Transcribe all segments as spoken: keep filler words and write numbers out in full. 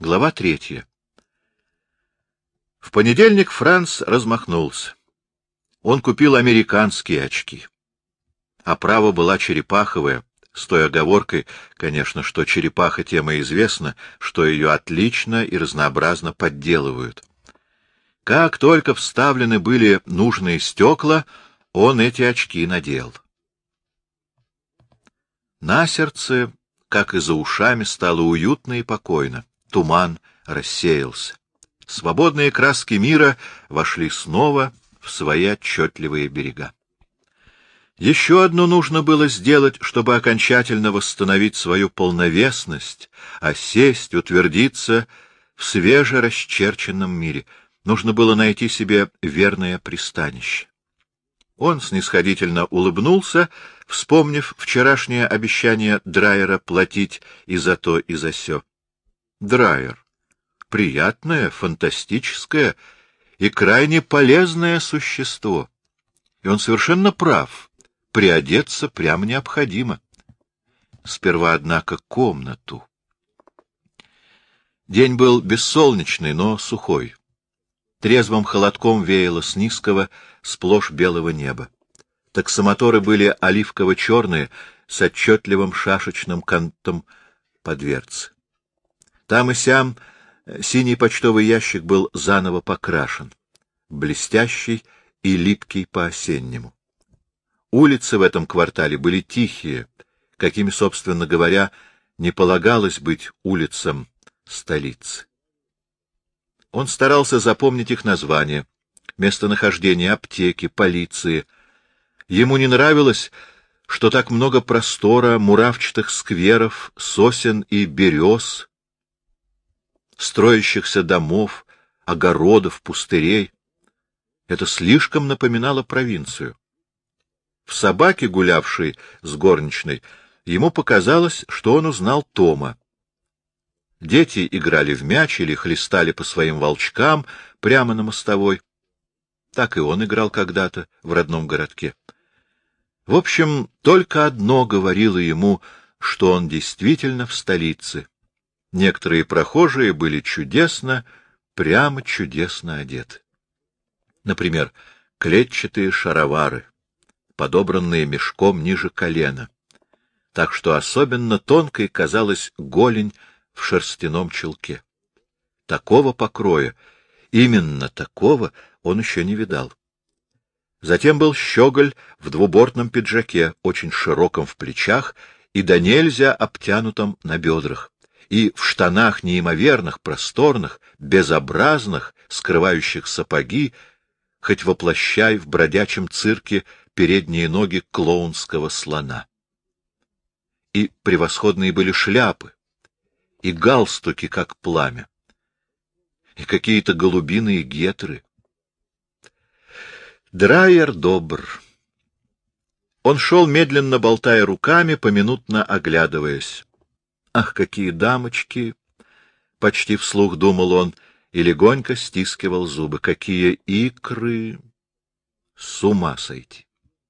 Глава третья. В понедельник Франц размахнулся. Он купил американские очки. Оправа была черепаховая, с той оговоркой, конечно, что черепаха тем и известна, что ее отлично и разнообразно подделывают. Как только вставлены были нужные стекла, он эти очки надел. На сердце, как и за ушами, стало уютно и покойно. Туман рассеялся. Свободные краски мира вошли снова в свои отчетливые берега. Еще одно нужно было сделать, чтобы окончательно восстановить свою полновесность, осесть, утвердиться в свежерасчерченном мире. Нужно было найти себе верное пристанище. Он снисходительно улыбнулся, вспомнив вчерашнее обещание Драйера платить и за то, и за сё. Драйер — приятное, фантастическое и крайне полезное существо. И он совершенно прав. Приодеться прямо необходимо. Сперва, однако, комнату. День был бессолнечный, но сухой. Трезвым холодком веяло с низкого, сплошь белого неба. Таксомоторы были оливково-черные, с отчетливым шашечным кантом по дверце. Там и сям синий почтовый ящик был заново покрашен, блестящий и липкий по-осеннему. Улицы в этом квартале были тихие, какими, собственно говоря, не полагалось быть улицам столицы. Он старался запомнить их названия, местонахождение аптеки, полиции. Ему не нравилось, что так много простора, муравчатых скверов, сосен и берез, строящихся домов, огородов, пустырей. Это слишком напоминало провинцию. В собаке, гулявшей с горничной, ему показалось, что он узнал Тома. Дети играли в мяч или хлестали по своим волчкам прямо на мостовой. Так и он играл когда-то в родном городке. В общем, только одно говорило ему, что он действительно в столице. Некоторые прохожие были чудесно, прямо чудесно одеты. Например, клетчатые шаровары, подобранные мешком ниже колена, так что особенно тонкой казалась голень в шерстяном чулке. Такого покроя, именно такого, он еще не видал. Затем был щеголь в двубортном пиджаке, очень широком в плечах и до нельзя обтянутом на бедрах, и в штанах неимоверных, просторных, безобразных, скрывающих сапоги, хоть воплощай в бродячем цирке передние ноги клоунского слона. И превосходные были шляпы, и галстуки, как пламя, и какие-то голубиные гетры. Драйер добр. Он шел, медленно болтая руками, поминутно оглядываясь. «Ах, какие дамочки!» — почти вслух думал он и легонько стискивал зубы. «Какие икры! С ума сойти!»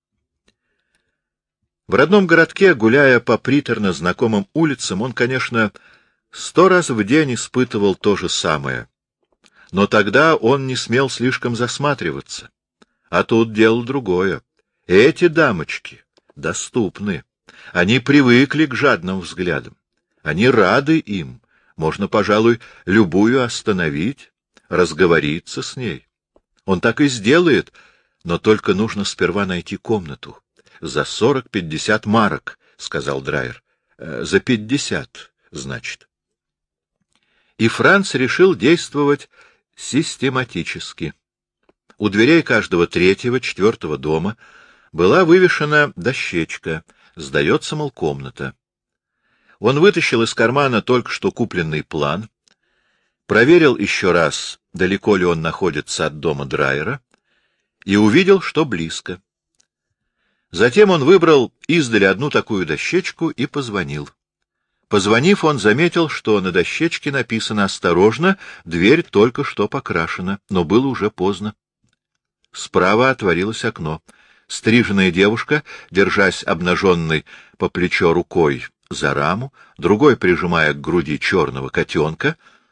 В родном городке, гуляя по приторно знакомым улицам, он, конечно, сто раз в день испытывал то же самое. Но тогда он не смел слишком засматриваться. А тут дело другое. Эти дамочки доступны. Они привыкли к жадным взглядам. Они рады им. Можно, пожалуй, любую остановить, разговориться с ней. Он так и сделает, но только нужно сперва найти комнату. За сорок-пятьдесят марок, — сказал Драйер. Э, за пятьдесят, значит. И Франц решил действовать систематически. У дверей каждого третьего, четвертого дома была вывешена дощечка, сдается, мол, комната. Он вытащил из кармана только что купленный план, проверил еще раз, далеко ли он находится от дома Драйера, и увидел, что близко. Затем он выбрал издали одну такую дощечку и позвонил. Позвонив, он заметил, что на дощечке написано «Осторожно, дверь только что покрашена», но было уже поздно. Справа отворилось окно. Стриженная девушка, держась обнаженной по плечо рукой за раму, другой прижимая к груди черного котенка,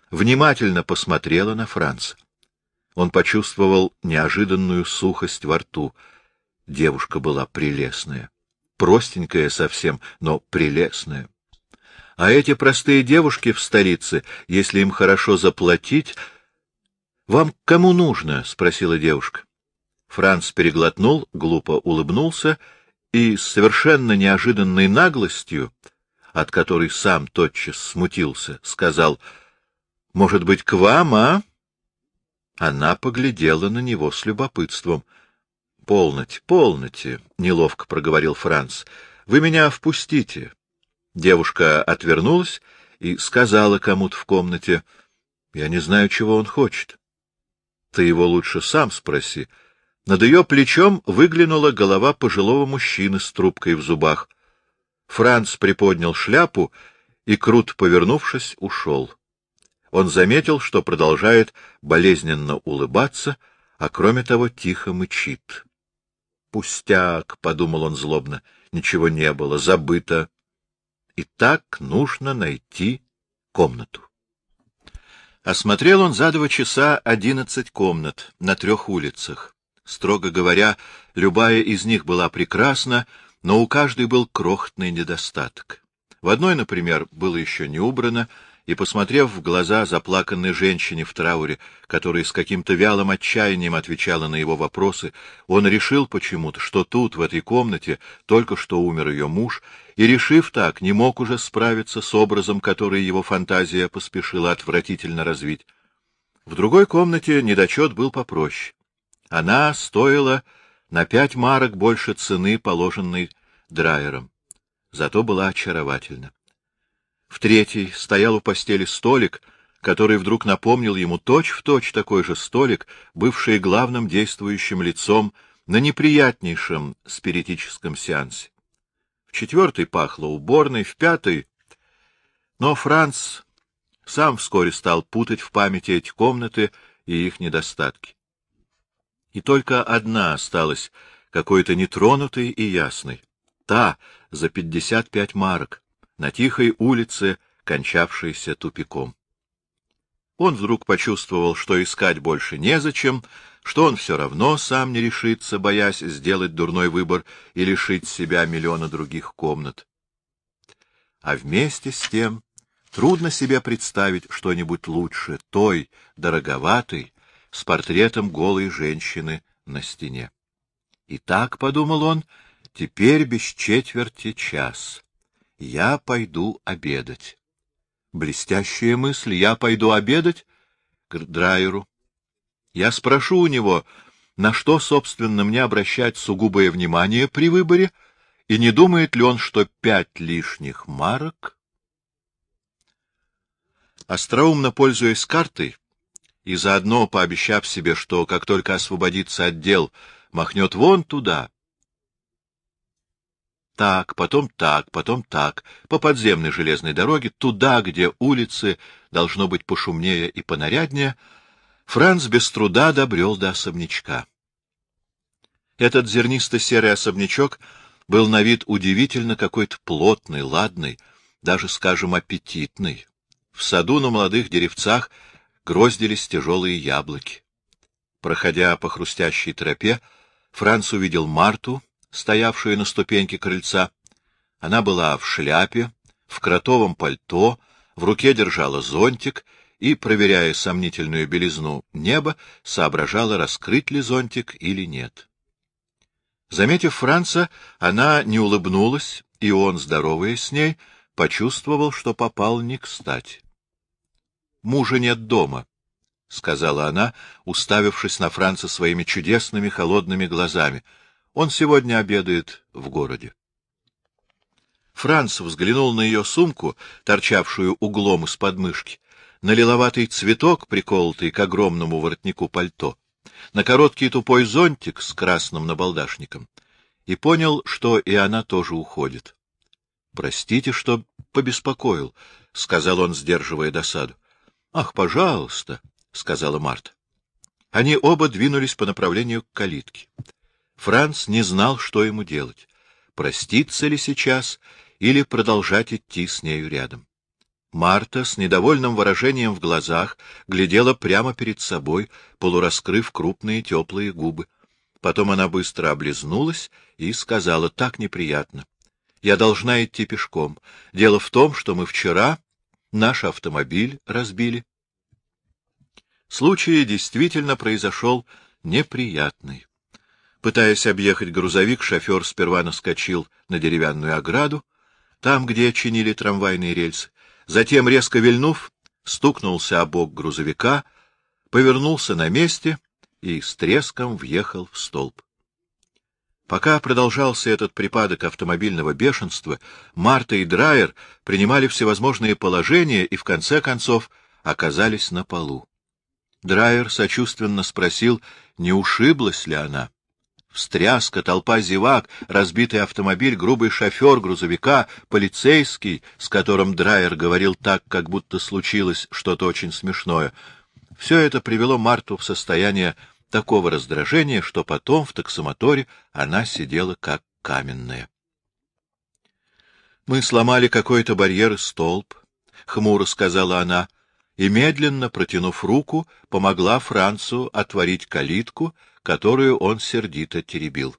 внимательно посмотрела на Франца. Он почувствовал неожиданную сухость во рту. Девушка была прелестная. Простенькая совсем, но прелестная. А эти простые девушки в столице, если им хорошо заплатить... — Вам к кому нужно? — спросила девушка. Франц переглотнул, глупо улыбнулся и с совершенно неожиданной наглостью, от которой сам тотчас смутился, сказал: — Может быть, к вам, а? Она поглядела на него с любопытством. — Полноте, полноте, — неловко проговорил Франц. — Вы меня впустите. Девушка отвернулась и сказала кому-то в комнате: — Я не знаю, чего он хочет. — Ты его лучше сам спроси. Над ее плечом выглянула голова пожилого мужчины с трубкой в зубах. Франц приподнял шляпу и, круто повернувшись, ушел. Он заметил, что продолжает болезненно улыбаться, а кроме того тихо мычит. «Пустяк», — подумал он злобно, — «ничего не было, забыто. И так нужно найти комнату». Осмотрел он за два часа одиннадцать комнат на трех улицах. Строго говоря, любая из них была прекрасна, но у каждой был крохотный недостаток. В одной, например, было еще не убрано, и, посмотрев в глаза заплаканной женщине в трауре, которая с каким-то вялым отчаянием отвечала на его вопросы, он решил почему-то, что тут, в этой комнате, только что умер ее муж, и, решив так, не мог уже справиться с образом, который его фантазия поспешила отвратительно развить. В другой комнате недочет был попроще. Она стоила на пять марок больше цены, положенной Драйером. Зато была очаровательна. В третьей стоял у постели столик, который вдруг напомнил ему точь-в-точь такой же столик, бывший главным действующим лицом на неприятнейшем спиритическом сеансе. В четвертой пахло уборной, в пятой... Но Франц сам вскоре стал путать в памяти эти комнаты и их недостатки. И только одна осталась какой-то нетронутой и ясной. Та за пятьдесят пять марок, на тихой улице, кончавшейся тупиком. Он вдруг почувствовал, что искать больше незачем, что он все равно сам не решится, боясь сделать дурной выбор и лишить себя миллиона других комнат. А вместе с тем трудно себе представить что-нибудь лучше той, дороговатой, с портретом голой женщины на стене. И так, — подумал он, — теперь без четверти час. Я пойду обедать. Блестящая мысль. Я пойду обедать к Драйеру. Я спрошу у него, на что, собственно, мне обращать сугубое внимание при выборе, и не думает ли он, что пять лишних марок... Остроумно пользуясь картой, и заодно пообещав себе, что, как только освободится от дел, махнет вон туда, так, потом так, потом так, по подземной железной дороге, туда, где улицы должно быть пошумнее и понаряднее, Франц без труда добрел до особнячка. Этот зернисто-серый особнячок был на вид удивительно какой-то плотный, ладный, даже, скажем, аппетитный. В саду на молодых деревцах гроздились тяжелые яблоки. Проходя по хрустящей тропе, Франц увидел Марту, стоявшую на ступеньке крыльца. Она была в шляпе, в кротовом пальто, в руке держала зонтик и, проверяя сомнительную белизну неба, соображала, раскрыть ли зонтик или нет. Заметив Франца, она не улыбнулась, и он, здороваясь с ней, почувствовал, что попал не кстати. — Мужа нет дома, — сказала она, уставившись на Франца своими чудесными холодными глазами. — Он сегодня обедает в городе. Франц взглянул на ее сумку, торчавшую углом из подмышки, на лиловатый цветок, приколотый к огромному воротнику пальто, на короткий тупой зонтик с красным набалдашником, и понял, что и она тоже уходит. — Простите, что побеспокоил, — сказал он, сдерживая досаду. — Ах, пожалуйста, — сказала Марта. Они оба двинулись по направлению к калитке. Франц не знал, что ему делать — проститься ли сейчас или продолжать идти с нею рядом. Марта с недовольным выражением в глазах глядела прямо перед собой, полураскрыв крупные теплые губы. Потом она быстро облизнулась и сказала: так неприятно. Я должна идти пешком. Дело в том, что мы вчера наш автомобиль разбили. Случай действительно произошел неприятный. Пытаясь объехать грузовик, шофер сперва наскочил на деревянную ограду, там, где чинили трамвайные рельсы, затем, резко вильнув, стукнулся о бок грузовика, повернулся на месте и с треском въехал в столб. Пока продолжался этот припадок автомобильного бешенства, Марта и Драйер принимали всевозможные положения и, в конце концов, оказались на полу. Драйер сочувственно спросил, не ушиблась ли она. Встряска, толпа зевак, разбитый автомобиль, грубый шофер грузовика, полицейский, с которым Драйер говорил так, как будто случилось что-то очень смешное. Все это привело Марту в состояние такого раздражения, что потом в таксомоторе она сидела как каменная. «Мы сломали какой-то барьер и столб», — хмуро сказала она, и, медленно протянув руку, помогла Францу отворить калитку, которую он сердито теребил.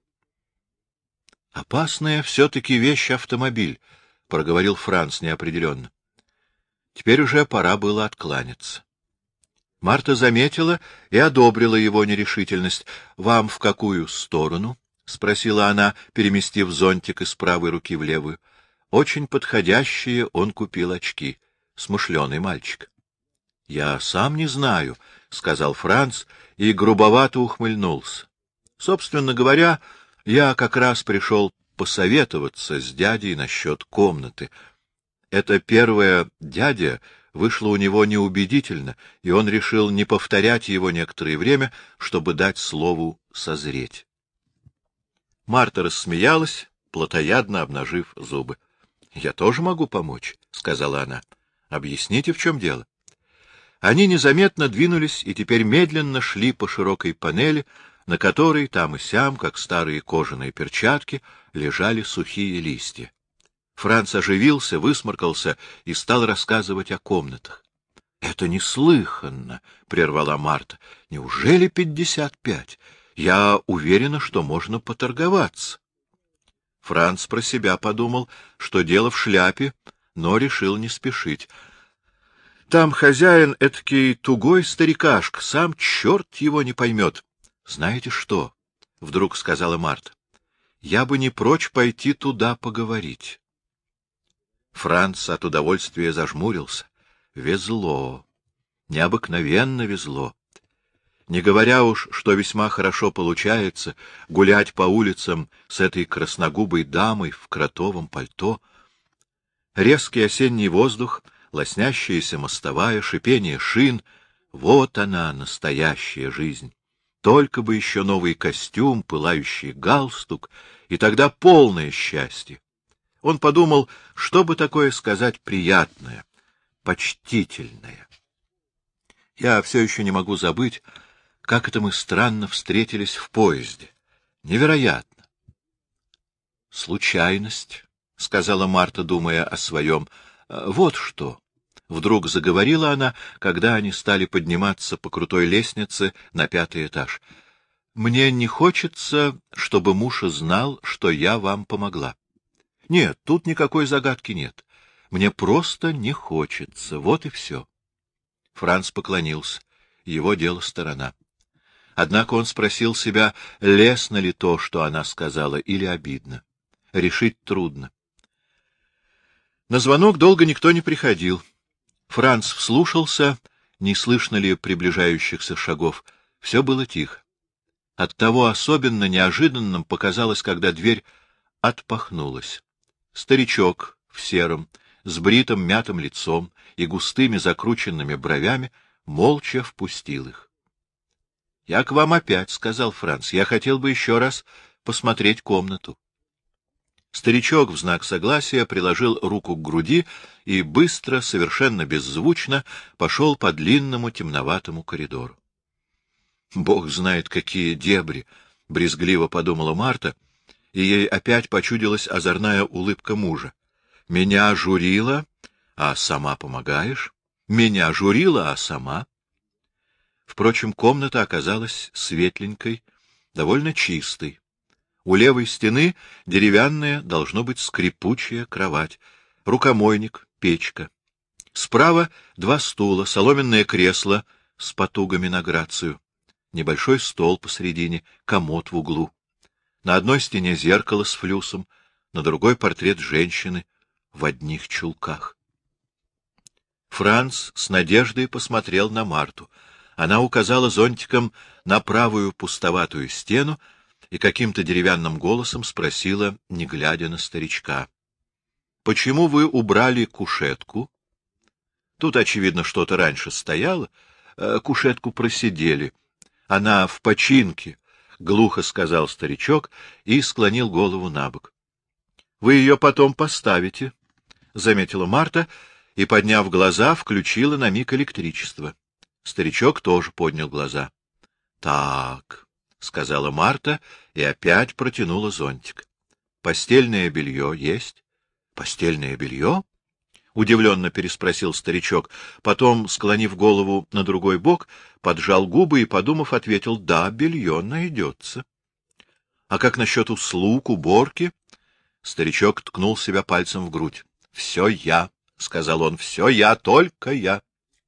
— Опасная все-таки вещь автомобиль, — проговорил Франц неопределенно. Теперь уже пора было откланяться. Марта заметила и одобрила его нерешительность. — Вам в какую сторону? — спросила она, переместив зонтик из правой руки в левую. Очень подходящие он купил очки. Смышленый мальчик. — Я сам не знаю, — сказал Франц и грубовато ухмыльнулся. — Собственно говоря, я как раз пришел посоветоваться с дядей насчет комнаты. Это первое «дядя» вышло у него неубедительно, и он решил не повторять его некоторое время, чтобы дать слову созреть. Марта рассмеялась, плотоядно обнажив зубы. — Я тоже могу помочь, — сказала она. — Объясните, в чем дело. Они незаметно двинулись и теперь медленно шли по широкой панели, на которой там и сям, как старые кожаные перчатки, лежали сухие листья. Франц оживился, высморкался и стал рассказывать о комнатах. — Это неслыханно, — прервала Марта. — Неужели пятьдесят пять? Я уверена, что можно поторговаться. Франц про себя подумал, что дело в шляпе, но решил не спешить. — Там хозяин этакий тугой старикашка, сам черт его не поймет. — Знаете что? — вдруг сказала Марта. — Я бы не прочь пойти туда поговорить. Франц от удовольствия зажмурился. Везло. Необыкновенно везло. Не говоря уж, что весьма хорошо получается гулять по улицам с этой красногубой дамой в кротовом пальто. Резкий осенний воздух, лоснящаяся мостовая, шипение шин — вот она, настоящая жизнь. Только бы еще новый костюм, пылающий галстук, и тогда полное счастье. Он подумал, что бы такое сказать приятное, почтительное. Я все еще не могу забыть, как это мы странно встретились в поезде. Невероятно. — Случайность, — сказала Марта, думая о своем. — Вот что. Вдруг заговорила она, когда они стали подниматься по крутой лестнице на пятый этаж. — Мне не хочется, чтобы муж знал, что я вам помогла. Нет, тут никакой загадки нет. Мне просто не хочется. Вот и все. Франц поклонился. Его дело сторона. Однако он спросил себя, лестно ли то, что она сказала, или обидно. Решить трудно. На звонок долго никто не приходил. Франц вслушался, не слышно ли приближающихся шагов. Все было тихо. Оттого особенно неожиданным показалось, когда дверь отпахнулась. Старичок в сером, с бритым мятым лицом и густыми закрученными бровями, молча впустил их. — Я к вам опять, — сказал Франц. — Я хотел бы еще раз посмотреть комнату. Старичок в знак согласия приложил руку к груди и быстро, совершенно беззвучно пошел по длинному темноватому коридору. — Бог знает, какие дебри! — брезгливо подумала Марта, и ей опять почудилась озорная улыбка мужа. — Меня журила, А сама помогаешь? Меня журила, а сама? Впрочем, комната оказалась светленькой, довольно чистой. У левой стены деревянная, должно быть, скрипучая кровать, рукомойник, печка. Справа два стула, соломенное кресло с потугами на грацию, небольшой стол посредине, комод в углу. На одной стене зеркало с флюсом, на другой портрет женщины в одних чулках. Франц с надеждой посмотрел на Марту. Она указала зонтиком на правую пустоватую стену и каким-то деревянным голосом спросила, не глядя на старичка: — Почему вы убрали кушетку? Тут, очевидно, что-то раньше стояло. Кушетку просидели. Она в починке, — глухо сказал старичок и склонил голову набок. — Вы ее потом поставите, — заметила Марта и, подняв глаза, включила на миг электричество. Старичок тоже поднял глаза. — Так, — сказала Марта и опять протянула зонтик. — Постельное белье есть? — Постельное белье? — удивленно переспросил старичок. Потом, склонив голову на другой бок, поджал губы и, подумав, ответил: — Да, белье найдется. — А как насчет услуг, уборки? Старичок ткнул себя пальцем в грудь. — Все я, — сказал он, — все я, только я.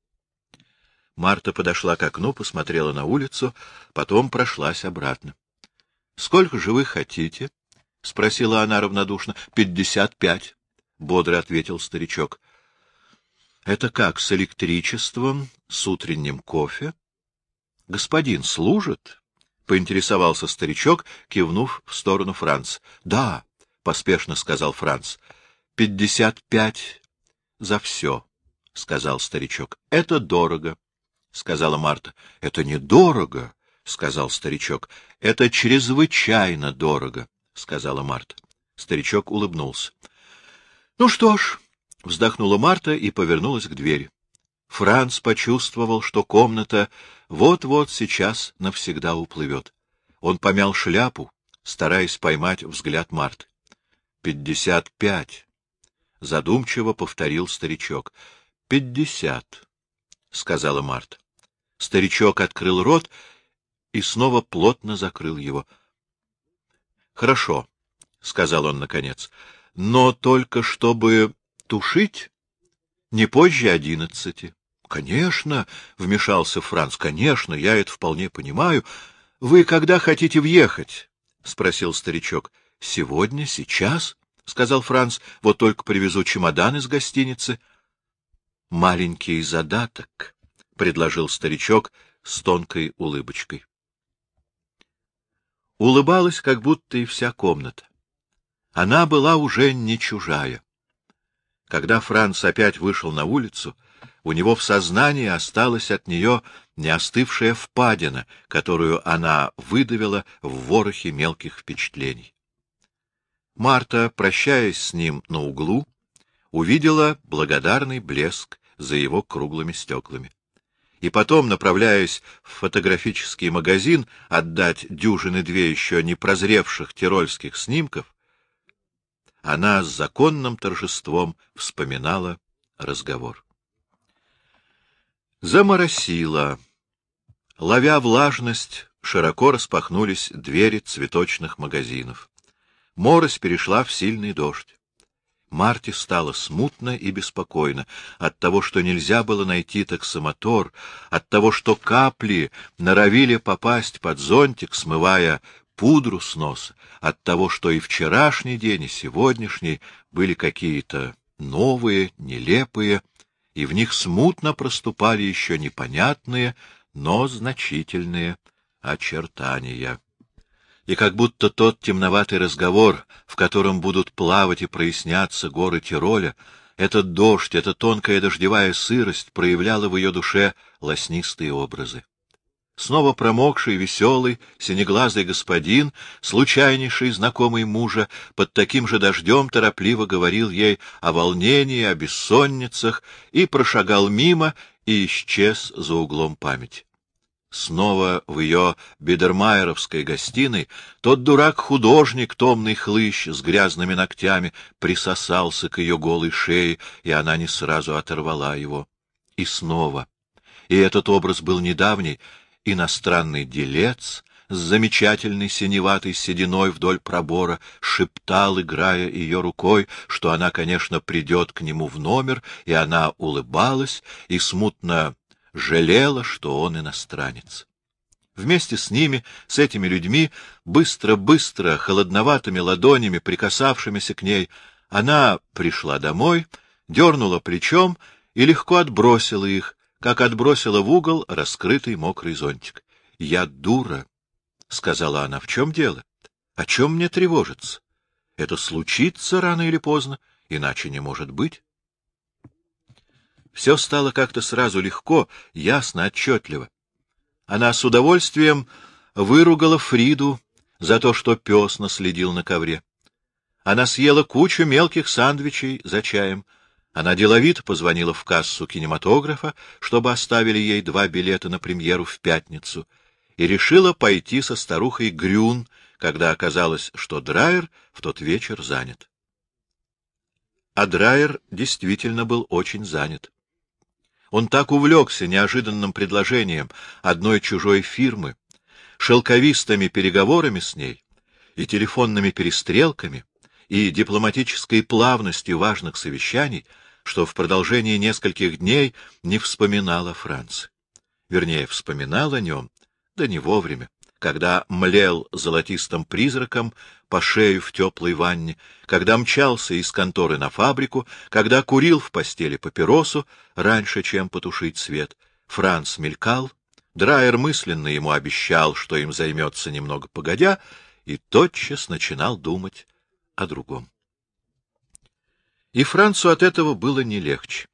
Марта подошла к окну, посмотрела на улицу, потом прошлась обратно. — Сколько же вы хотите? — спросила она равнодушно. — Пятьдесят пять, — бодро ответил старичок. — Это как, с электричеством, с утренним кофе? — Господин служит? — поинтересовался старичок, кивнув в сторону Франца. — Да, — поспешно сказал Франц. — Пятьдесят пять за все, — сказал старичок. — Это дорого, — сказала Марта. — Это недорого, — сказал старичок. — Это чрезвычайно дорого, — сказала Марта. Старичок улыбнулся. — Ну что ж, — вздохнула Марта и повернулась к двери. Франц почувствовал, что комната вот-вот сейчас навсегда уплывет. Он помял шляпу, стараясь поймать взгляд Марты. — Пятьдесят пять, — задумчиво повторил старичок. — Пятьдесят, — сказала Марта. Старичок открыл рот и снова плотно закрыл его. — Хорошо, — сказал он наконец, — но только чтобы тушить не позже одиннадцати. — Конечно, — вмешался Франц, — конечно, я это вполне понимаю. — Вы когда хотите въехать? — спросил старичок. — Сегодня, сейчас, — сказал Франц, — вот только привезу чемодан из гостиницы. — Маленький задаток, — предложил старичок с тонкой улыбочкой. Улыбалась как будто и вся комната. Она была уже не чужая. Когда Франц опять вышел на улицу, у него в сознании осталась от нее не остывшая впадина, которую она выдавила в ворохе мелких впечатлений. Марта, прощаясь с ним на углу, увидела благодарный блеск за его круглыми стеклами. И потом, направляясь в фотографический магазин отдать дюжины-две еще не прозревших тирольских снимков, она с законным торжеством вспоминала разговор. Заморосило. Ловя влажность, широко распахнулись двери цветочных магазинов. Морось перешла в сильный дождь. Марте стало смутно и беспокойно от того, что нельзя было найти таксомотор, от того, что капли норовили попасть под зонтик, смывая пудру с носа, от того, что и вчерашний день, и сегодняшний были какие-то новые, нелепые, и в них смутно проступали еще непонятные, но значительные очертания. И как будто тот темноватый разговор, в котором будут плавать и проясняться горы Тироля, этот дождь, эта тонкая дождевая сырость проявляла в ее душе лоснистые образы. Снова промокший, веселый, синеглазый господин, случайнейший знакомый мужа, под таким же дождем торопливо говорил ей о волнении, о бессонницах и прошагал мимо и исчез за углом памяти. Снова в ее бидермайеровской гостиной тот дурак-художник, томный хлыщ с грязными ногтями, присосался к ее голой шее, и она не сразу оторвала его. И снова. И этот образ был недавний. Иностранный делец с замечательной синеватой сединой вдоль пробора шептал, играя ее рукой, что она, конечно, придет к нему в номер, и она улыбалась и смутно жалела, что он иностранец. Вместе с ними, с этими людьми, быстро-быстро, холодноватыми ладонями, прикасавшимися к ней, она пришла домой, дернула плечом и легко отбросила их, как отбросила в угол раскрытый мокрый зонтик. — Я дура, — сказала она. — В чем дело? О чем мне тревожиться? Это случится рано или поздно, иначе не может быть. Все стало как-то сразу легко, ясно, отчетливо. Она с удовольствием выругала Фриду за то, что пес наследил на ковре. Она съела кучу мелких сандвичей за чаем. Она деловито позвонила в кассу кинематографа, чтобы оставили ей два билета на премьеру в пятницу, и решила пойти со старухой Грюн, когда оказалось, что Драйер в тот вечер занят. А Драйер действительно был очень занят. Он так увлекся неожиданным предложением одной чужой фирмы, шелковистыми переговорами с ней и телефонными перестрелками, и дипломатической плавностью важных совещаний, что в продолжении нескольких дней не вспоминал о Франции. Вернее, вспоминал о нем, да не вовремя, когда млел золотистым призраком по шею в теплой ванне, когда мчался из конторы на фабрику, когда курил в постели папиросу раньше, чем потушить свет. Франц мелькал, Драйер мысленно ему обещал, что им займется немного погодя, и тотчас начинал думать о другом. И Францу от этого было не легче.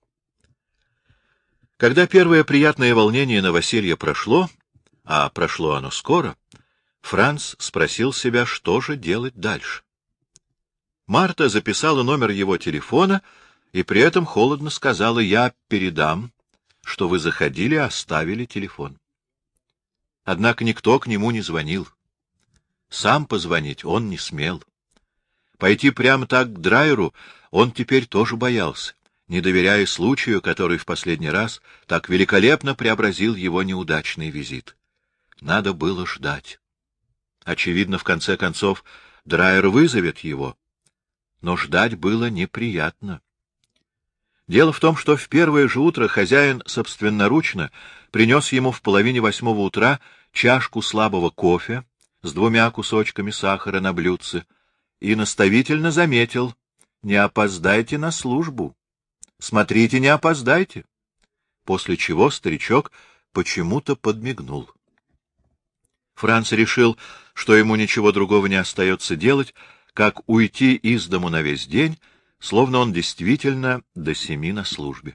Когда первое приятное волнение новоселья прошло, а прошло оно скоро, Франц спросил себя, что же делать дальше. Марта записала номер его телефона и при этом холодно сказала: «Я передам, что вы заходили и оставили телефон». Однако никто к нему не звонил. Сам позвонить он не смел. Пойти прямо так к Драйеру он теперь тоже боялся, не доверяя случаю, который в последний раз так великолепно преобразил его неудачный визит. Надо было ждать. Очевидно, в конце концов, Драйер вызовет его. Но ждать было неприятно. Дело в том, что в первое же утро хозяин собственноручно принес ему в половине восьмого утра чашку слабого кофе с двумя кусочками сахара на блюдце и наставительно заметил: «Не опоздайте на службу. Смотрите, не опоздайте». После чего старичок почему-то подмигнул. Франц решил, что ему ничего другого не остается делать, как уйти из дому на весь день, словно он действительно до семи на службе.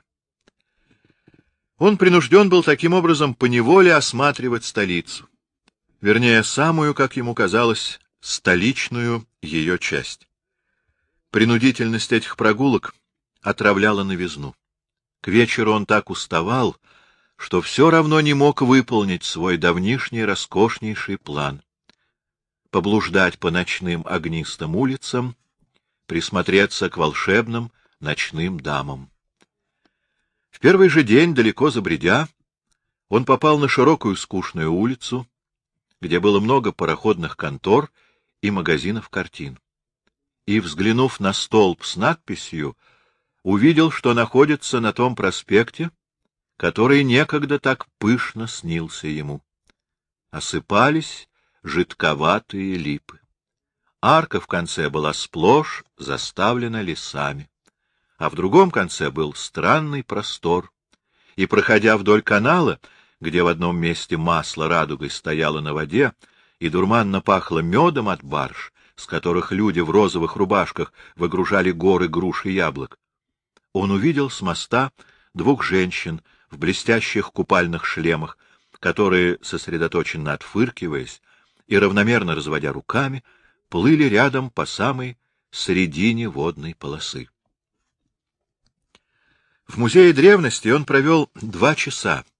Он принужден был таким образом поневоле осматривать столицу, вернее, самую, как ему казалось, столичную ее часть. Принудительность этих прогулок отравляла новизну. К вечеру он так уставал, что все равно не мог выполнить свой давнишний роскошнейший план — поблуждать по ночным огнистым улицам, присмотреться к волшебным ночным дамам. В первый же день, далеко забредя, он попал на широкую скучную улицу, где было много пароходных контор и магазинов картин. И, взглянув на столб с надписью, увидел, что находится на том проспекте, который некогда так пышно снился ему. Осыпались жидковатые липы. Арка в конце была сплошь заставлена лесами, а в другом конце был странный простор, и, проходя вдоль канала, где в одном месте масло радугой стояло на воде и дурманно пахло медом от барж, с которых люди в розовых рубашках выгружали горы груш и яблок, он увидел с моста двух женщин в блестящих купальных шлемах, которые, сосредоточенно отфыркиваясь и равномерно разводя руками, плыли рядом по самой середине водной полосы. В музее древности он провел два часа,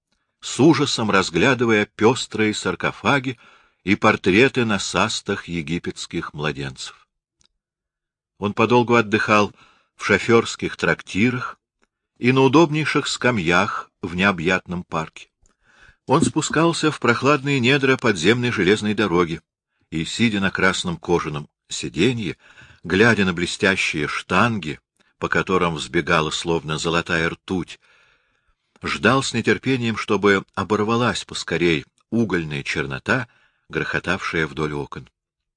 с ужасом разглядывая пестрые саркофаги и портреты на састах египетских младенцев. Он подолгу отдыхал в шоферских трактирах и на удобнейших скамьях в необъятном парке. Он спускался в прохладные недра подземной железной дороги и, сидя на красном кожаном сиденье, глядя на блестящие штанги, по которым взбегала словно золотая ртуть, ждал с нетерпением, чтобы оборвалась поскорей угольная чернота, грохотавшая вдоль окон.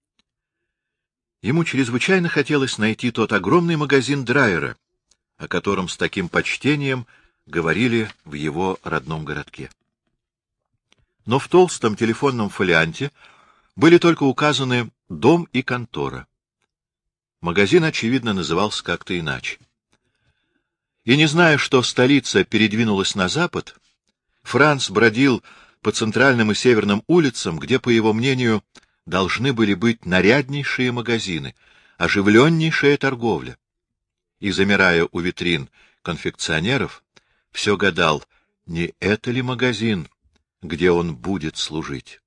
Ему чрезвычайно хотелось найти тот огромный магазин Драйера, о котором с таким почтением говорили в его родном городке. Но в толстом телефонном фолианте были только указаны дом и контора. Магазин, очевидно, назывался как-то иначе. И не зная, что столица передвинулась на запад, Франц бродил по центральным и северным улицам, где, по его мнению, должны были быть наряднейшие магазины, оживленнейшая торговля. И, замирая у витрин конфекционеров, все гадал, не это ли магазин, где он будет служить.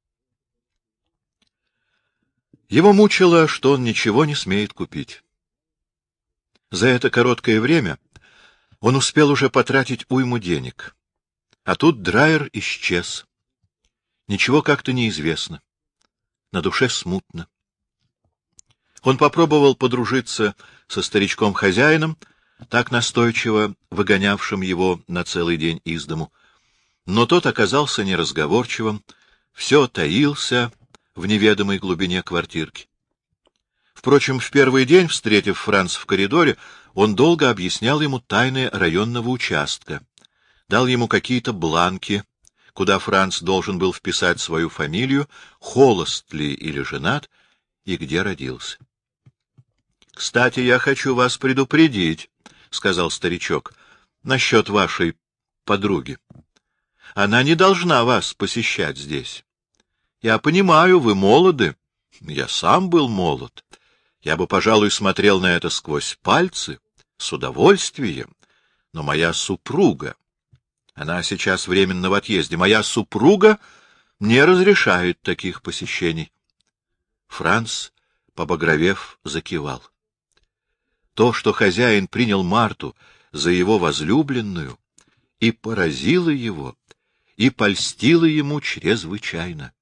Его мучило, что он ничего не смеет купить. За это короткое время он успел уже потратить уйму денег. А тут Драйер исчез. Ничего как-то неизвестно. На душе смутно. Он попробовал подружиться со старичком-хозяином, так настойчиво выгонявшим его на целый день из дому. Но тот оказался неразговорчивым, все таился в неведомой глубине квартирки. Впрочем, в первый день, встретив Франца в коридоре, он долго объяснял ему тайны районного участка, дал ему какие-то бланки, куда Франц должен был вписать свою фамилию, холост ли или женат, и где родился. — Кстати, я хочу вас предупредить, — сказал старичок, — насчет вашей подруги. Она не должна вас посещать здесь. Я понимаю, вы молоды. Я сам был молод. Я бы, пожалуй, смотрел на это сквозь пальцы, с удовольствием. Но моя супруга, она сейчас временно в отъезде, моя супруга не разрешает таких посещений. Франц, побагровев, закивал. То, что хозяин принял Марту за его возлюбленную, и поразило его, и польстило ему чрезвычайно.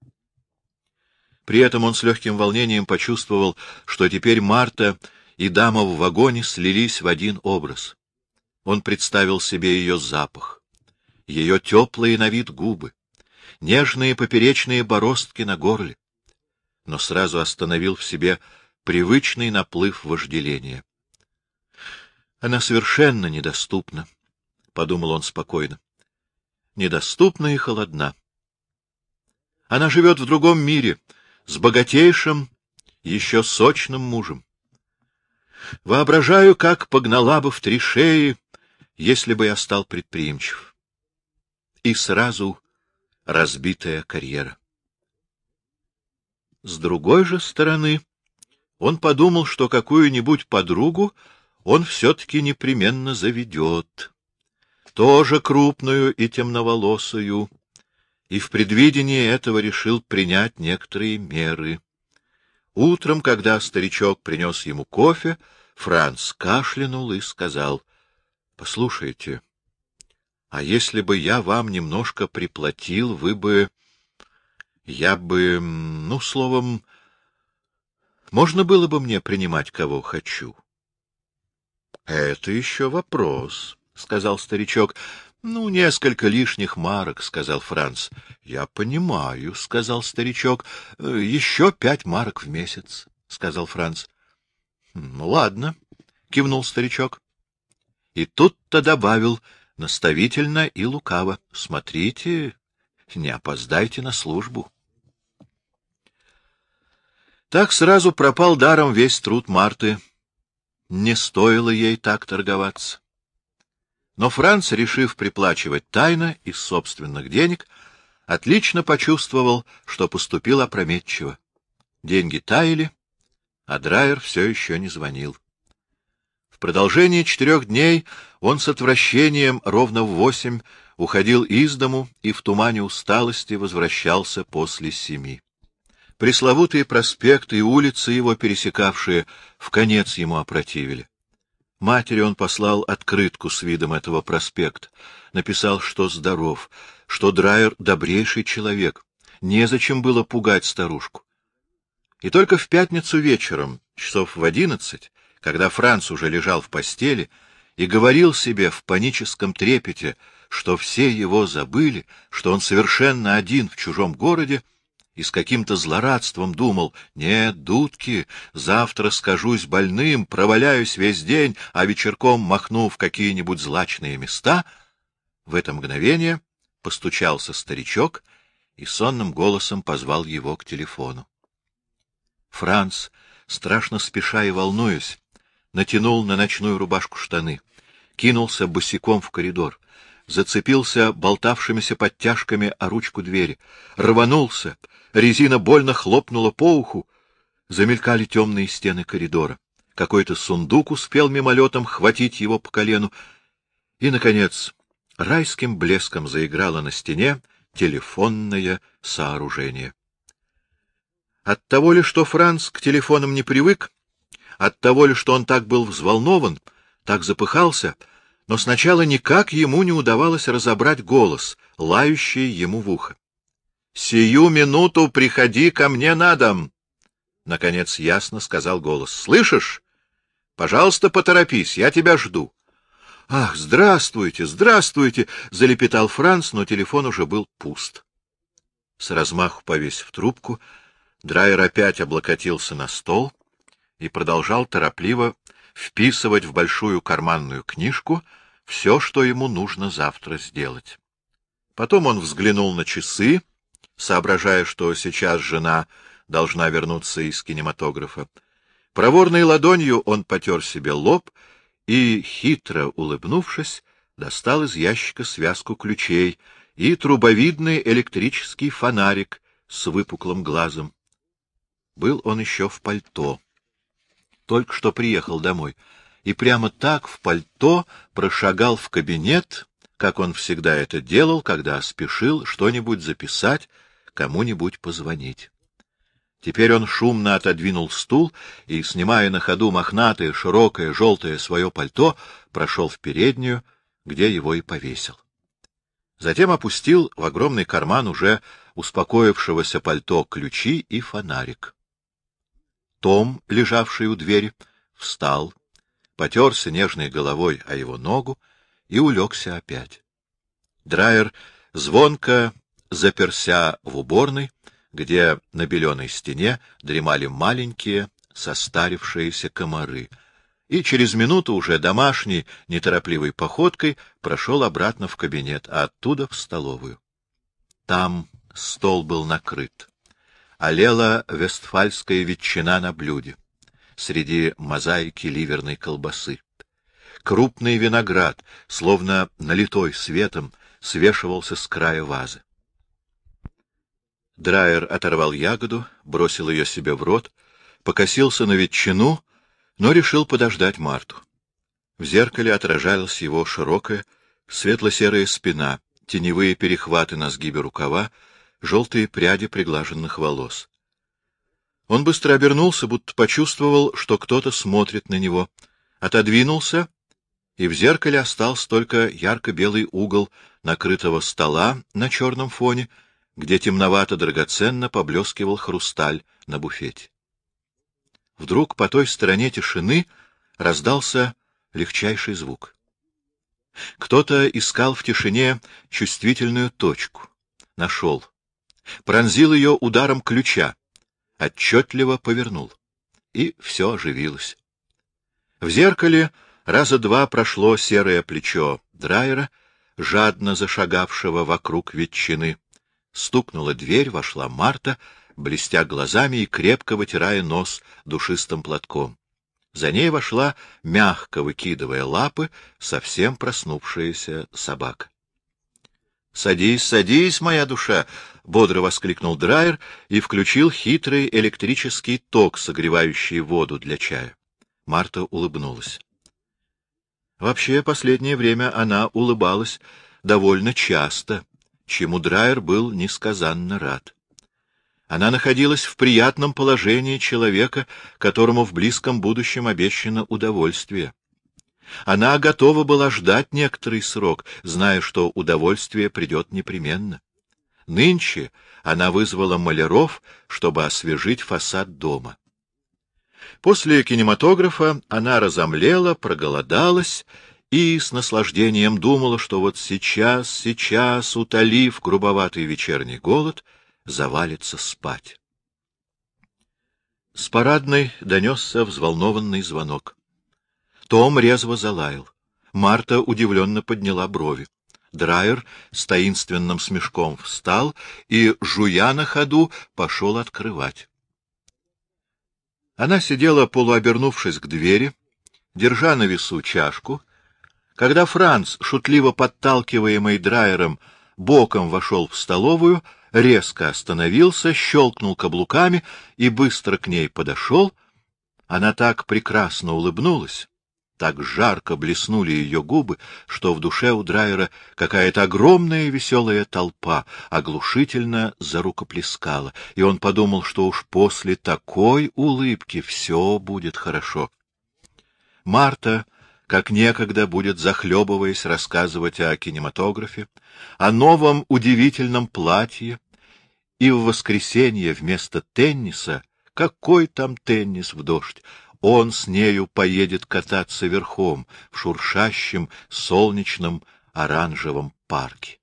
При этом он с легким волнением почувствовал, что теперь Марта и дама в вагоне слились в один образ. Он представил себе ее запах, ее теплые на вид губы, нежные поперечные бороздки на горле, но сразу остановил в себе привычный наплыв вожделения. Она совершенно недоступна, — подумал он спокойно, — недоступна и холодна. Она живет в другом мире, с богатейшим, еще сочным мужем. Воображаю, как погнала бы в три шеи, если бы я стал предприимчив. И сразу разбитая карьера. С другой же стороны, он подумал, что какую-нибудь подругу он все-таки непременно заведет, тоже крупную и темноволосую, и в предвидении этого решил принять некоторые меры. Утром, когда старичок принес ему кофе, Франц кашлянул и сказал: — Послушайте, а если бы я вам немножко приплатил, вы бы... Я бы... Ну, словом, можно было бы мне принимать кого хочу? — Это еще вопрос, — сказал старичок. — Ну, несколько лишних марок, — сказал Франц. — Я понимаю, — сказал старичок. — Еще пять марок в месяц, — сказал Франц. — Ну, ладно, — кивнул старичок. И тут-то добавил наставительно и лукаво: — Смотрите, не опоздайте на службу. Так сразу пропал даром весь труд Марты. Не стоило ей так торговаться. Но Франц, решив приплачивать тайно из собственных денег, отлично почувствовал, что поступил опрометчиво. Деньги таяли, а Драйер все еще не звонил. В продолжении четырех дней он с отвращением ровно в восемь уходил из дому и в тумане усталости возвращался после семи. Пресловутые проспекты и улицы, его пересекавшие, вконец ему опротивили. Матери он послал открытку с видом этого проспекта, написал, что здоров, что Драйер добрейший человек, незачем было пугать старушку. И только в пятницу вечером, часов в одиннадцать, когда Франц уже лежал в постели и говорил себе в паническом трепете, что все его забыли, что он совершенно один в чужом городе, и с каким-то злорадством думал: «Нет, дудки, завтра скажусь больным, проваляюсь весь день, а вечерком махну в какие-нибудь злачные места», в это мгновение постучался старичок и сонным голосом позвал его к телефону. Франц, страшно спеша и волнуясь, натянул на ночную рубашку штаны, кинулся босиком в коридор, зацепился болтавшимися подтяжками о ручку двери, рванулся, резина больно хлопнула по уху, замелькали темные стены коридора. Какой-то сундук успел мимолетом хватить его по колену, и, наконец, райским блеском заиграло на стене телефонное сооружение. От того ли, что Франц к телефонам не привык, от того ли, что он так был взволнован, так запыхался, но сначала никак ему не удавалось разобрать голос, лающий ему в ухо. «Сию минуту приходи ко мне на дом!» Наконец ясно сказал голос. «Слышишь? Пожалуйста, поторопись, я тебя жду». «Ах, здравствуйте, здравствуйте!» — залепетал Франц, но телефон уже был пуст. С размаху повесив трубку, Драйер опять облокотился на стол и продолжал торопливо вписывать в большую карманную книжку все, что ему нужно завтра сделать. Потом он взглянул на часы, соображая, что сейчас жена должна вернуться из кинематографа. Проворной ладонью он потер себе лоб и, хитро улыбнувшись, достал из ящика связку ключей и трубовидный электрический фонарик с выпуклым глазом. Был он еще в пальто. Только что приехал домой, и прямо так в пальто прошагал в кабинет, как он всегда это делал, когда спешил что-нибудь записать, кому-нибудь позвонить. Теперь он шумно отодвинул стул и, снимая на ходу мохнатое, широкое, желтое свое пальто, прошел в переднюю, где его и повесил. Затем опустил в огромный карман уже успокоившегося пальто ключи и фонарик. Том, лежавший у двери, встал, потерся нежной головой о его ногу и улегся опять. Драйер звонко заперся в уборной, где на беленой стене дремали маленькие состарившиеся комары, и через минуту уже домашней неторопливой походкой прошел обратно в кабинет, а оттуда в столовую. Там стол был накрыт. Олела вестфальская ветчина на блюде, среди мозаики ливерной колбасы. Крупный виноград, словно налитой светом, свешивался с края вазы. Драйер оторвал ягоду, бросил ее себе в рот, покосился на ветчину, но решил подождать Марту. В зеркале отражалась его широкая, светло-серая спина, теневые перехваты на сгибе рукава, желтые пряди приглаженных волос. Он быстро обернулся, будто почувствовал, что кто-то смотрит на него, отодвинулся, и в зеркале остался только ярко-белый угол накрытого стола на черном фоне, где темновато-драгоценно поблескивал хрусталь на буфете. Вдруг по той стороне тишины раздался легчайший звук. Кто-то искал в тишине чувствительную точку. Нашел. Пронзил ее ударом ключа, отчетливо повернул, и все оживилось. В зеркале раза два прошло серое плечо Драйера, жадно зашагавшего вокруг ветчины. Стукнула дверь, вошла Марта, блестя глазами и крепко вытирая нос душистым платком. За ней вошла, мягко выкидывая лапы, совсем проснувшаяся собака. — Садись, садись, моя душа! — бодро воскликнул Драйер и включил хитрый электрический ток, согревающий воду для чая. Марта улыбнулась. Вообще, последнее время она улыбалась довольно часто, чему Драйер был несказанно рад. Она находилась в приятном положении человека, которому в близком будущем обещано удовольствие. Она готова была ждать некоторый срок, зная, что удовольствие придет непременно. Нынче она вызвала маляров, чтобы освежить фасад дома. После кинематографа она разомлела, проголодалась и с наслаждением думала, что вот сейчас, сейчас, утолив грубоватый вечерний голод, завалится спать. С парадной донесся взволнованный звонок. Том резво залаял. Марта удивленно подняла брови. Драйер с таинственным смешком встал и, жуя на ходу, пошел открывать. Она сидела, полуобернувшись к двери, держа на весу чашку. Когда Франц, шутливо подталкиваемый Драйером, боком вошел в столовую, резко остановился, щелкнул каблуками и быстро к ней подошел. Она так прекрасно улыбнулась, так жарко блеснули ее губы, что в душе у Драйера какая-то огромная веселая толпа оглушительно зарукоплескала, и он подумал, что уж после такой улыбки все будет хорошо. Марта, как некогда, будет, захлебываясь, рассказывать о кинематографе, о новом удивительном платье, и в воскресенье вместо тенниса, какой там теннис в дождь, он с нею поедет кататься верхом в шуршащем солнечном оранжевом парке.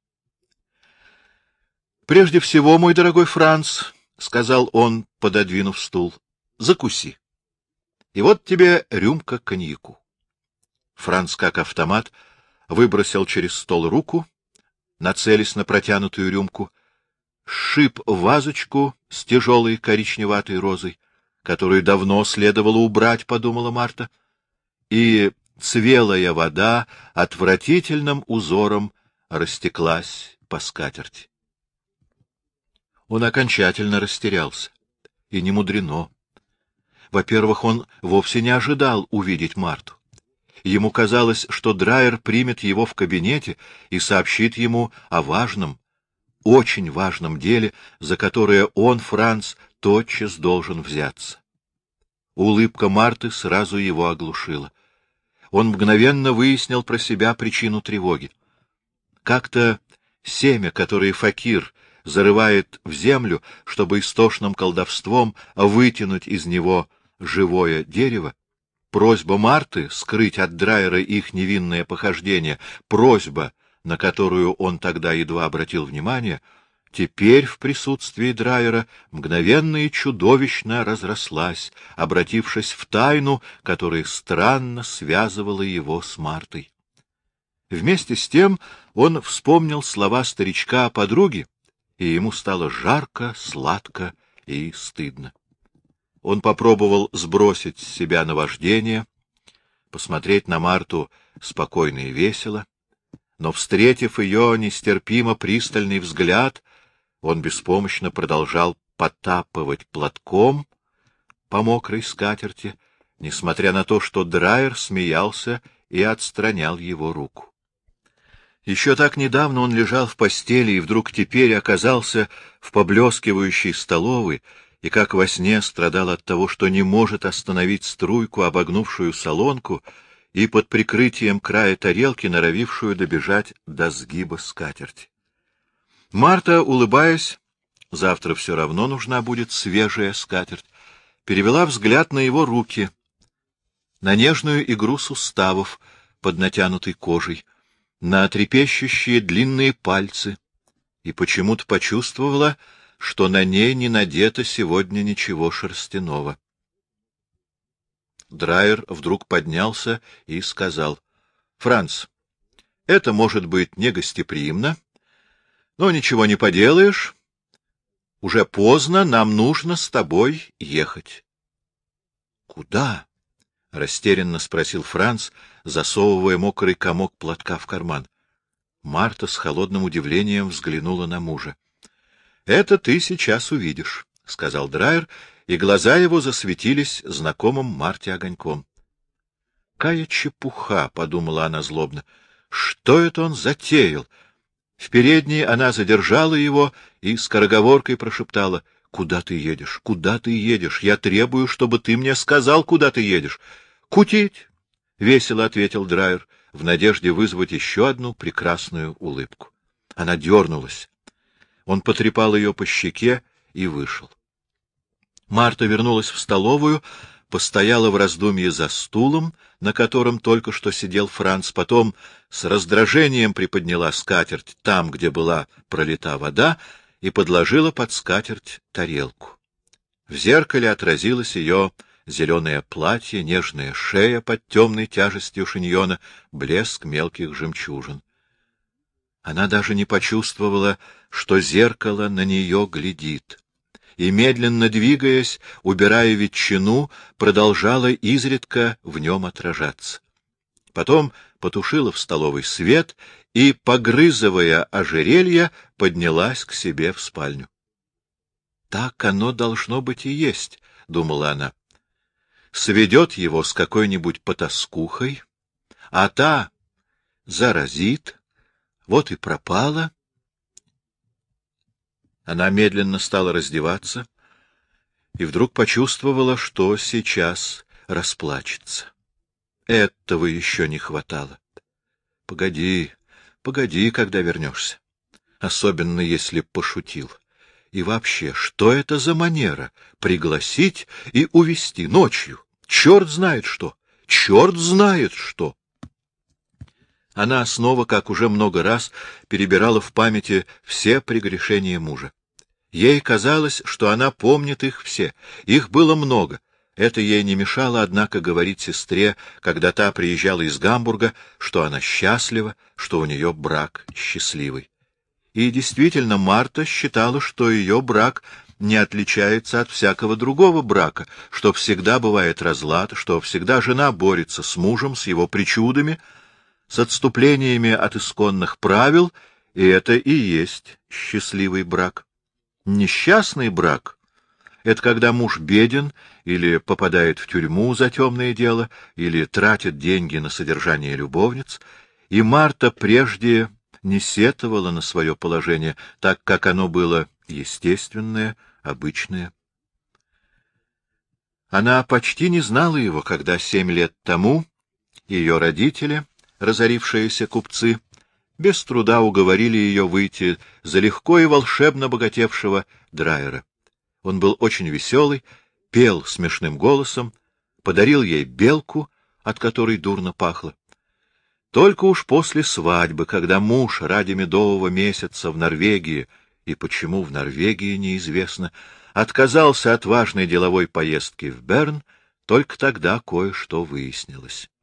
— Прежде всего, мой дорогой Франц, — сказал он, пододвинув стул, — закуси. И вот тебе рюмка коньяку. Франц, как автомат, выбросил через стол руку, нацелясь на протянутую рюмку, сшиб вазочку с тяжелой коричневатой розой, которую давно следовало убрать, — подумала Марта, и цвелая вода отвратительным узором растеклась по скатерти. Он окончательно растерялся, и не мудрено. Во-первых, он вовсе не ожидал увидеть Марту. Ему казалось, что Драйер примет его в кабинете и сообщит ему о важном, очень важном деле, за которое он, Франц, тотчас должен взяться. Улыбка Марты сразу его оглушила. Он мгновенно выяснил про себя причину тревоги. Как-то семя, которое факир зарывает в землю, чтобы истошным колдовством вытянуть из него живое дерево, просьба Марты скрыть от Драйера их невинное похождение, просьба, на которую он тогда едва обратил внимание, теперь в присутствии Драйера мгновенно и чудовищно разрослась, обратившись в тайну, которая странно связывала его с Мартой. Вместе с тем он вспомнил слова старичка о подруге, и ему стало жарко, сладко и стыдно. Он попробовал сбросить с себя наваждение, посмотреть на Марту спокойно и весело, но, встретив ее нестерпимо пристальный взгляд, он беспомощно продолжал потапывать платком по мокрой скатерти, несмотря на то, что Драйер смеялся и отстранял его руку. Еще так недавно он лежал в постели и вдруг теперь оказался в поблескивающей столовой и как во сне страдал от того, что не может остановить струйку, обогнувшую солонку, и под прикрытием края тарелки норовившую добежать до сгиба скатерти. Марта, улыбаясь, завтра все равно нужна будет свежая скатерть, перевела взгляд на его руки, на нежную игру суставов под натянутой кожей, на трепещущие длинные пальцы, и почему-то почувствовала, что на ней не надето сегодня ничего шерстяного. Драйер вдруг поднялся и сказал: — Франц, это может быть негостеприимно, но ничего не поделаешь. Уже поздно, нам нужно с тобой ехать. — Куда? — растерянно спросил Франц, засовывая мокрый комок платка в карман. Марта с холодным удивлением взглянула на мужа. — Это ты сейчас увидишь, — сказал Драйер, и глаза его засветились знакомым Марте огоньком. — Какая чепуха! — подумала она злобно. — Что это он затеял? В передней она задержала его и скороговоркой прошептала: — Куда ты едешь? Куда ты едешь? Я требую, чтобы ты мне сказал, куда ты едешь. — Кутить! — весело ответил Драйер, в надежде вызвать еще одну прекрасную улыбку. Она дернулась. Он потрепал ее по щеке и вышел. Марта вернулась в столовую, постояла в раздумье за стулом, на котором только что сидел Франц, потом с раздражением приподняла скатерть там, где была пролита вода, и подложила под скатерть тарелку. В зеркале отразилось ее зеленое платье, нежная шея под темной тяжестью шиньона, блеск мелких жемчужин. Она даже не почувствовала, что зеркало на нее глядит, и, медленно двигаясь, убирая ветчину, продолжала изредка в нем отражаться. Потом потушила в столовой свет и, погрызывая ожерелье, поднялась к себе в спальню. «Так оно должно быть и есть», — думала она. «Сведет его с какой-нибудь потаскухой, а та заразит, вот и пропала». Она медленно стала раздеваться и вдруг почувствовала, что сейчас расплачется. Этого еще не хватало. Погоди, погоди, когда вернешься. Особенно, если пошутил. И вообще, что это за манера — пригласить и увезти ночью? Черт знает что! Черт знает что! Она снова, как уже много раз, перебирала в памяти все прегрешения мужа. Ей казалось, что она помнит их все. Их было много. Это ей не мешало, однако, говорить сестре, когда та приезжала из Гамбурга, что она счастлива, что у нее брак счастливый. И действительно, Марта считала, что ее брак не отличается от всякого другого брака, что всегда бывает разлад, что всегда жена борется с мужем, с его причудами, с отступлениями от исконных правил, и это и есть счастливый брак. Несчастный брак — это когда муж беден или попадает в тюрьму за темное дело, или тратит деньги на содержание любовниц, и Марта прежде не сетовала на свое положение, так как оно было естественное, обычное. Она почти не знала его, когда семь лет тому ее родители, разорившиеся купцы, без труда уговорили ее выйти за легко и волшебно богатевшего Драйера. Он был очень веселый, пел смешным голосом, подарил ей белку, от которой дурно пахло. Только уж после свадьбы, когда муж ради медового месяца в Норвегии, и почему в Норвегии неизвестно, отказался от важной деловой поездки в Берн, только тогда кое-что выяснилось.